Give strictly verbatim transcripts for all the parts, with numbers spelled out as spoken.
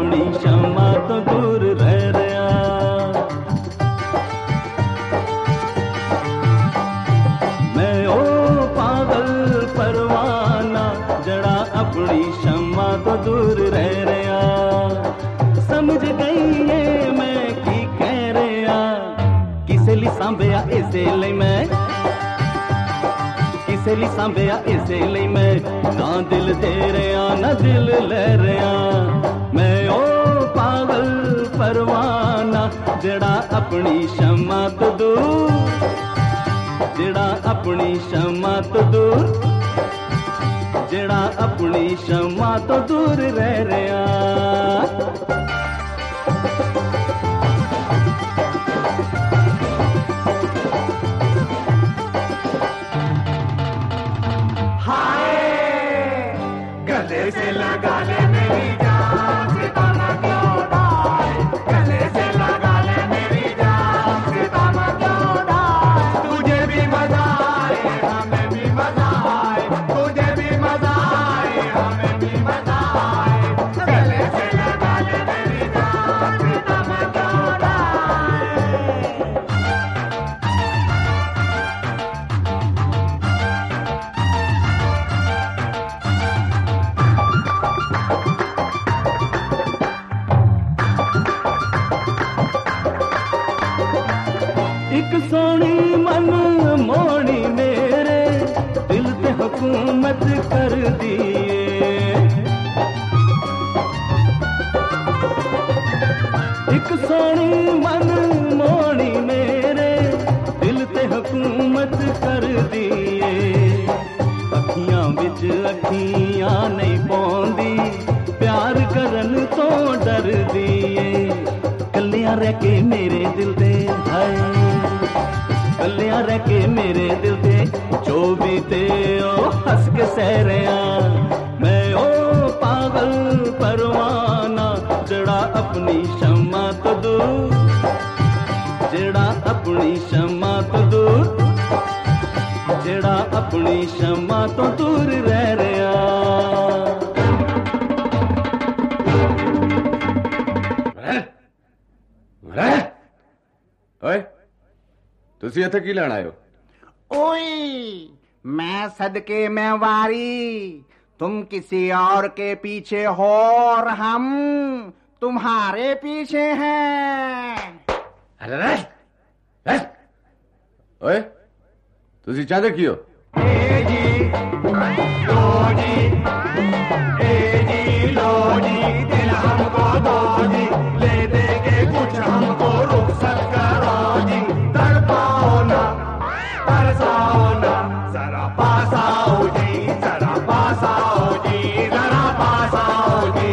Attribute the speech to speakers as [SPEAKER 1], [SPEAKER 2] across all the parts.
[SPEAKER 1] अपनी शम्मा तो दूर रह रहा। मैं ओ पागल परवाना जड़ा अपनी शम्मा तो दूर रह रहा। समझ गई ये मैं की कह रहा, किसे ली सांभया इसे ले मैं, किसे ली सांभया इसे ले मैं, ना दिल दे रहा ना दिल ले रहा। मैं ओ पागल परवाना जड़ा अपनी शम्मा तो दूर, जड़ा अपनी शम्मा तो दूर, जड़ा अपनी शम्मा तो दूर रह रहा।
[SPEAKER 2] गले से लगा ले मेरी जान, सितारा क्यों डाले, गले से लगा ले मेरी जान, सितारा क्यों डाले। तुझे भी मजा आए हमें भी मजा आए, तुझे भी मजा आए हमें भी मजा आए। गले से लगा ले मेरी जान, सितारा क्यों डाले।
[SPEAKER 1] एक सोनी मन मोनी मेरे दिल पे हुकूमत कर दिए। एक सोनी मन मोनी मेरे दिल पे हुकूमत कर दिए। अखियां विच अखियां नहीं पौंदी, प्यार करन तो डर दिए। कलियां रह के मेरे दिल दे हाय, कलियां रह के मेरे दिल दे चौबी ते ओ हंस के सह रहा। मैं ओ पागल परवाना जड़ा अपनी शम्मा तो दूर, जड़ा अपनी शम्मा तो दूर, जड़ा अपनी शम्मा तो दूर रह रहा।
[SPEAKER 3] ओए तुसी इत्थे की लेण आए हो?
[SPEAKER 4] ओए मैं सदके में वारी, तुम किसी और के पीछे हो और हम तुम्हारे पीछे हैं।
[SPEAKER 3] अरे ओए तुसी चाहते की हो?
[SPEAKER 2] ए जी लो जी, ए जी लो जी, दिल हमको दो जी, ले दे के कुछ हमको रुखसत करो जी। तड़पाओ ना तरसाओ ना, जरा पास आओ जी, जरा पास आओ जी, जरा पास आओ जी।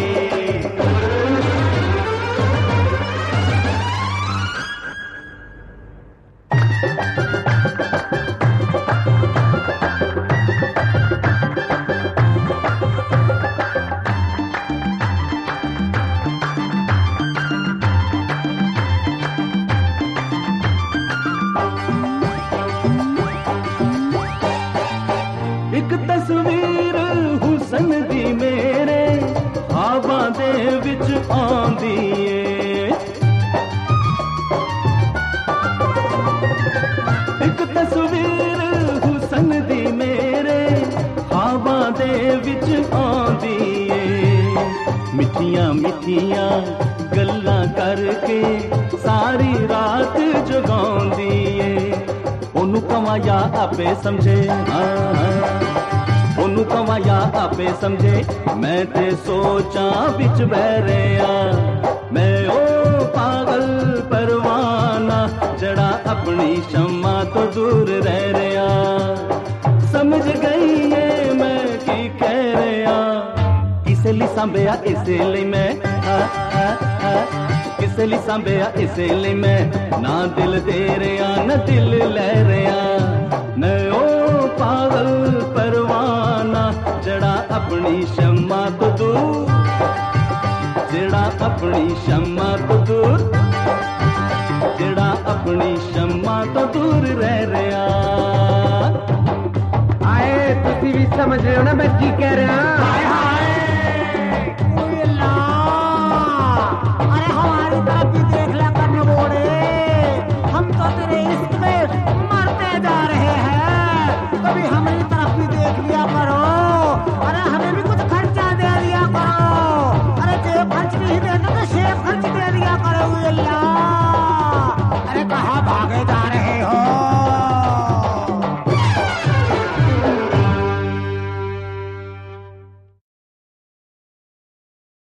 [SPEAKER 1] एक तस्वीर हुसन दी मेरे ख्वाबां दे विच आंदी ए। एक तस्वीर हुसन दी मेरे ख्वाबां दे विच आंदी ए। मिठियां मिठियां गल्लां करके सारी रात जगांदी ए। ओनू कमाया आपे समझे, ओनू कमाया आपे समझे, मैं ते सोचां बिच बह रहा। मैं ओ पागल परवाना जड़ा अपनी शम्मा तो दूर रह रहा। समझ गई ये मैं की कह रहा, किसे ली सांभया इसे ले मैं, हा, हा, हा, किसे ली सांभया इसे ले मैं, ना दिल दे रहा ना दिल ले रहा। मैं ओ पागल परवाना जड़ा अपनी शम्मा तो दूर, जड़ा अपनी शम्मा तो दूर, जड़ा अपनी शम्मा तो दूर रह रहा।
[SPEAKER 4] आए तुसी भी समझ रहे हो ना मैं की कह रहा।
[SPEAKER 2] हाय हाय